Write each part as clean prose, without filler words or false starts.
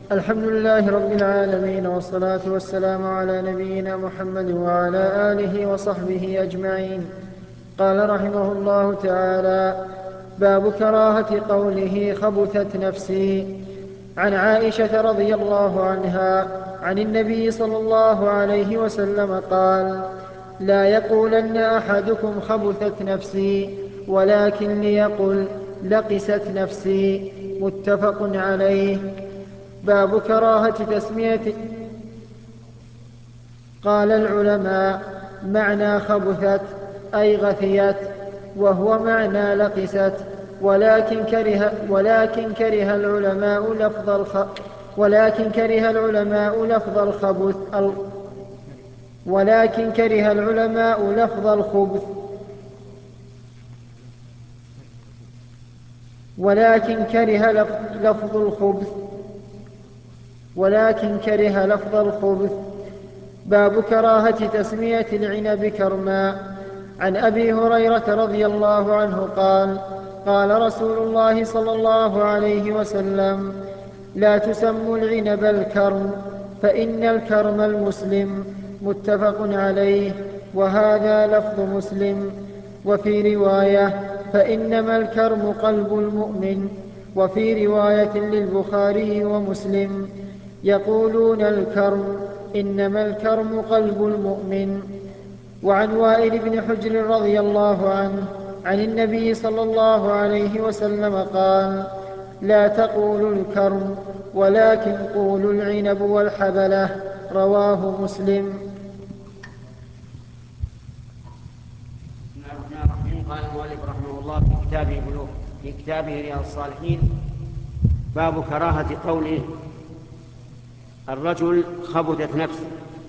الحمد لله رب العالمين، والصلاة والسلام على نبينا محمد وعلى آله وصحبه أجمعين. قال رحمه الله تعالى: باب كراهة قوله خبثت نفسي. عن عائشة رضي الله عنها عن النبي صلى الله عليه وسلم قال: لا يقولن أحدكم خبثت نفسي، ولكن ليقل لقست نفسي. متفق عليه. باب كراهة تسمية. قال العلماء: معنى خبثت أي غثيت، وهو معنى لقست، ولكن كره العلماء لفظ الخبث ولكن كره لفظ الخبث. باب كراهة تسمية العنب كرما. عن أبي هريرة رضي الله عنه قال: قال رسول الله صلى الله عليه وسلم: لا تسموا العنب الكرم، فإن الكرم المسلم. متفق عليه. وهذا لفظ مسلم. وفي رواية: فإنما الكرم قلب المؤمن. وفي رواية للبخاري ومسلم: يقولون الكرم، إنما الكرم قلب المؤمن. وعن وائل بن حجر رضي الله عنه عن النبي صلى الله عليه وسلم قال: لا تقولوا الكرم، ولكن قولوا العنب والحبلة. رواه مسلم. بسم الله الرحمن الرحيم. قال المؤلف رحمه الله في كتابه رياض الصالحين: باب كراهة قول الرجل خبثت نفسي.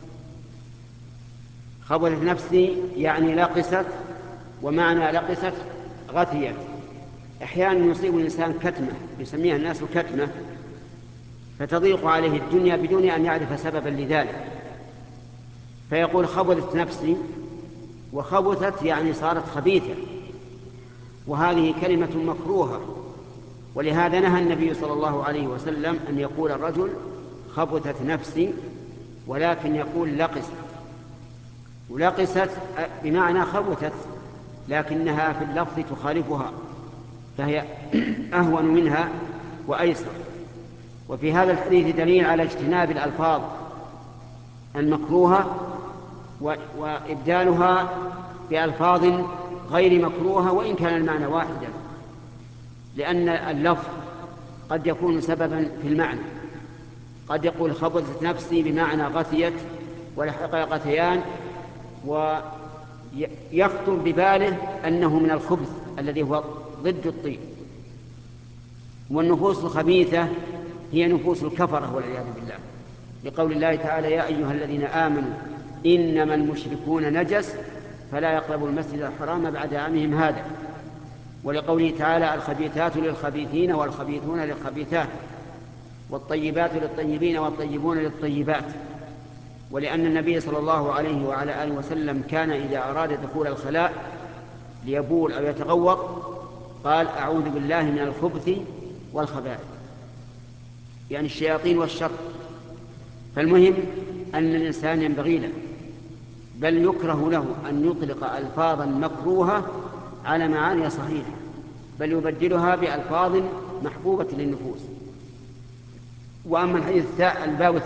خبثت نفسي يعني لقست، ومعنى لقست غثيت. أحيانا يصيب الإنسان كتمة يسميها الناس كتمة، فتضيق عليه الدنيا بدون أن يعرف سببا لذلك، فيقول خبثت نفسي. وخبثت يعني صارت خبيثة، وهذه كلمة مكروهة، ولهذا نهى النبي صلى الله عليه وسلم أن يقول الرجل خبثت نفسي، ولكن يقول لقست. ولقست بمعنى خبثت، لكنها في اللفظ تخالفها، فهي أهون منها وأيسر. وفي هذا الحديث دليل على اجتناب الألفاظ المكروهة وإبدالها بألفاظ غير مكروهة وإن كان المعنى واحدا، لأن اللفظ قد يكون سببا في المعنى. قد يقول خبثت نفسي بمعنى غثيت ولحق غثيان، ويخطر بباله أنه من الخبث الذي هو ضد الطيب. والنفوس الخبيثة هي نفوس الكفرة والعياذ بالله، لقول الله تعالى: يا أيها الذين آمنوا إنما المشركون نجس فلا يقربوا المسجد الحرام بعد عامهم هذا. ولقوله تعالى: الخبيثات للخبيثين والخبيثون للخبيثات والطيبات للطيبين والطيبون للطيبات. ولأن النبي صلى الله عليه وعلى آله وسلم كان إذا أراد دخول الخلاء ليبول أو يتغوط قال: أعوذ بالله من الخبث والخبائث، يعني الشياطين والشر. فالمهم أن الإنسان ينبغي له، بل يكره له أن يطلق ألفاظا مكروهة على معاني صحيحة، بل يبدلها بألفاظ محبوبة للنفوس. وأما الحديث الباب